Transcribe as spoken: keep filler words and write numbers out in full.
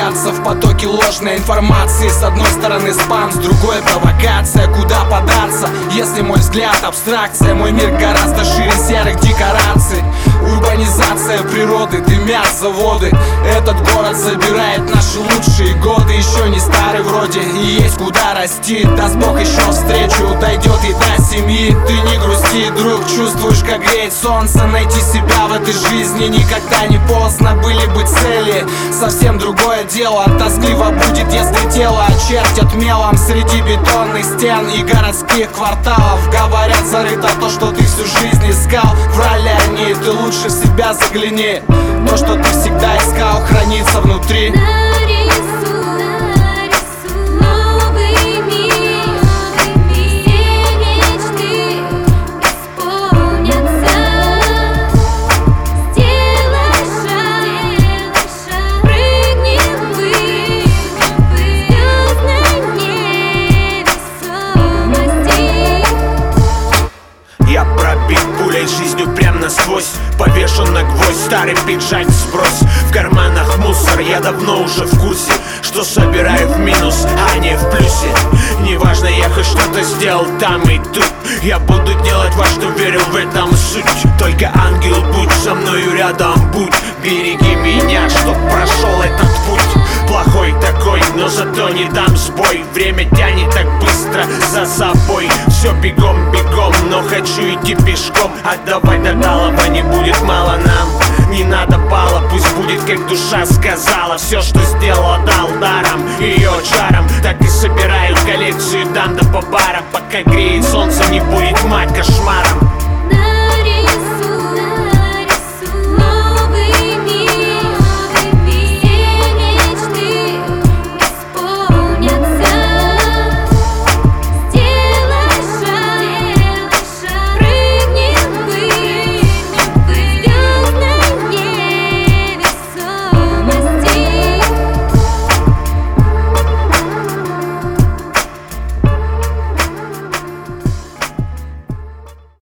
теряться в потоке ложной информации. С одной стороны спам, с другой провокация. Куда податься, если мой взгляд абстракция? Мой мир гораздо шире серых декораций. Урбанизация природы, дымят заводы. Этот город забирает наши лучшие годы. Еще не старый вроде и есть куда расти. Даст Бог еще встречу, дойдет и до семьи. Ты не грусти, друг, чувствуешь, как греет солнце. Найти себя в этой жизни никогда не поздно. Были бы цели, совсем другое дело. Тоскливо будет, если тело очертят мелом среди бетонных стен и городских кварталов. Говорят, зарыто то, что ты всю жизнь искал. Врали они, ты лучше в себя загляни. То, что ты всегда искал, хранится внутри. Я пробит пулей жизнью прям насквозь. Повешен на гвоздь, старый пиджак сбрось. В карманах мусор, я давно уже в курсе, что собираю в минус, а не в плюсе. Неважно, я хоть что-то сделал там и тут. Я буду делать во что верил, в этом суть. Только ангел, будь со мною рядом, будь. Береги меня, чтоб прошел этот путь. Плохой такой, но зато не дам сбой. Время тянет так быстро за собой. Все бегом, бегом, но хочу идти пешком. Отдавать до талого не будет мало нам. Не надо пало, пусть будет как душа сказала. Все, что сделала, дал даром ее чаром. Так